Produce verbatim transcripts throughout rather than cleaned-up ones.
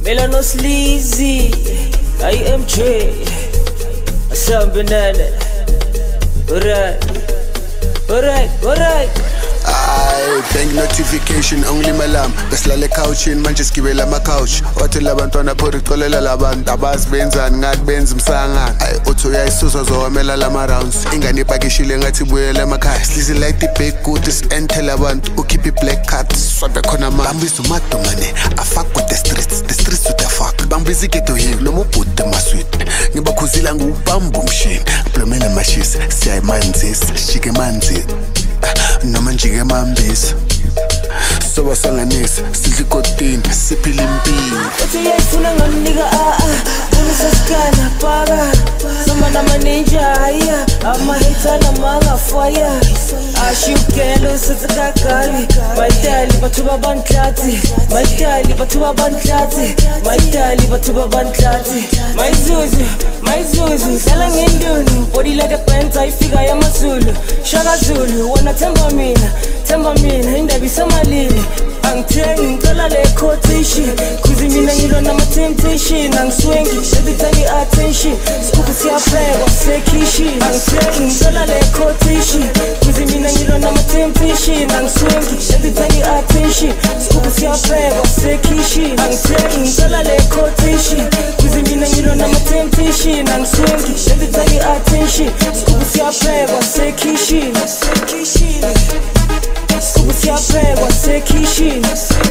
Elano Sleazy, I M J, Sam Banana. Alright, alright, alright. Ay, bank notification only malam besilale couchini manje sigibela ama couch othi labantwana phori xolela labantu abazibenzani ngathi benza umsangana ay uthi uyayisusa zowamela lama rounds ingane ipakishile ngathi ibuyela emakhaya slizi like the big good is enter abantu ukhipha i-black card swabe khona ma bambiza umadumane afak with the streets the streets to the fuck bambiza igeto hill noma ubhuti emaswit ngibakhuzila ngubamba umshini blomela mashisi siyayimanzisa sijike manzi noma njike mambisa soba sanganisa sidla ikotini siphila impilo uthi yayifuna ngamnika a a unisasikana phaka soma nama ninja haya amahita namanga fire ashukelo sitakagali maitali bathuba bantlati maitali bathuba bantlati maitali bathuba bantlati maizuzu maizuzu sala ngendunu body like a penta ifika yamazulu shaka zulu wona themba mina themba mina indaba isamalini angithengi ngicela le quotation kuze mina ngilwa nama temptation angiswengi every time attention sikuphi siyaphekwa sekhishi angithengi ngicela le quotation kuze mina ngilwa nama temptation angiswengi every time attention sikuphi siyaphekwa sekhishi angithengi ngicela le quotation kuze mina ngilwa nama temptation angiswengi every time attention sikuphi siyaphekwa sekhishi sekhishi Scuba siyaphekwa sekishini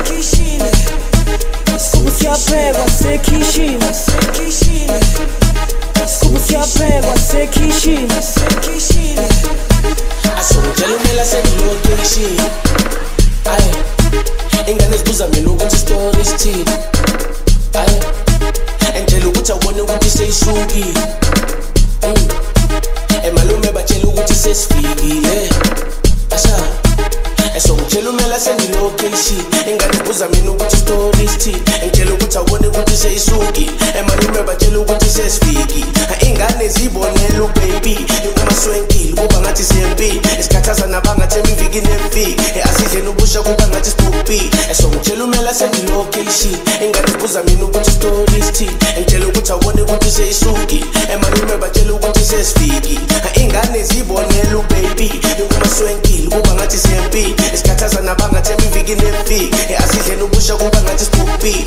Scuba siyaphekwa sekishini Scuba siyaphekwa sekishini Asongitshela umela sengilokishini Aye ingane zibuza mina ukuthi story sithini Aye engitshela ukuthi awubone ukuthi seyisukile Emalume batshela ukuthi sesifikile Asha Esongitshela umela sengilocation ingane zibuza mina ukuthi story sithini engitshela ukuthi awubone ukuthi seyisukile emalume batshela ukuthi sesifikile ingane zibonela ubaby umaswenkile kuba ngathi siyempile esikhathaza nabangathemba iviki nemfiki asidle nobusha kuba ngathi sibupi esongitshela umela sengilocation ingane zibuza mina ukuthi story sithini engitshela ukuthi awubone ukuthi seyisukile emalume batshela ukuthi sesifikile ingane zibonela ubaby umaswenkile kuba ngathi siyempile esikhathaza nabangathemba iviki nemfiki asidle nobusha kuba ngathi sibupi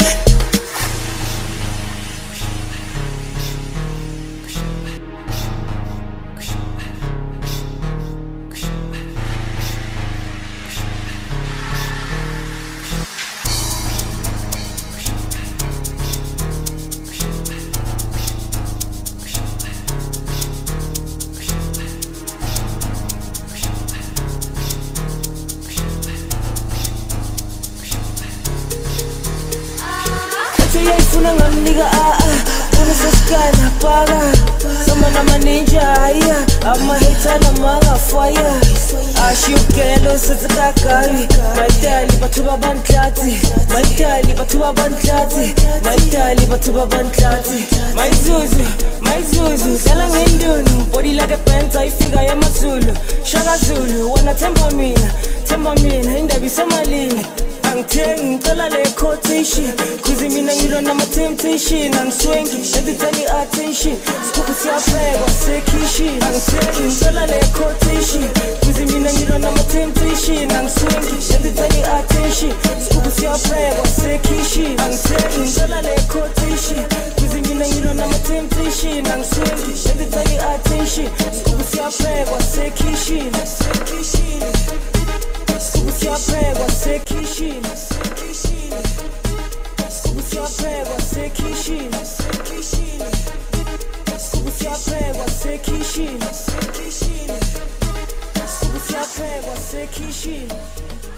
yayifuna ngamnika a a unisasikana phaka soma nama ninja haya amahita namanga fire ashukelo sitakagali maitali bathuba bantlati maitali bathuba bantlati maitali bathuba bantlati maizuzu maizuzu sala ngendunu body like a penta ifika yamazulu shaka zulu wona themba mina themba mina indaba isamalini angithengi ngicela le quotation kuze mina ngilwa nama temptation angiswengi every time attention sikuphi siyaphekwa sekhishi angithengi ngicela le quotation kuze mina ngilwa nama temptation angiswengi every time attention sikuphi siyaphekwa sekhishi angithengi ngicela le quotation kuze mina ngilwa nama temptation angiswengi every time attention sikuphi siyaphekwa sekhishi sekhishi Scuba siyaphekwa sekishini Scuba siyaphekwa sekishini Scuba siyaphekwa sekishini Scuba siyaphekwa sekishini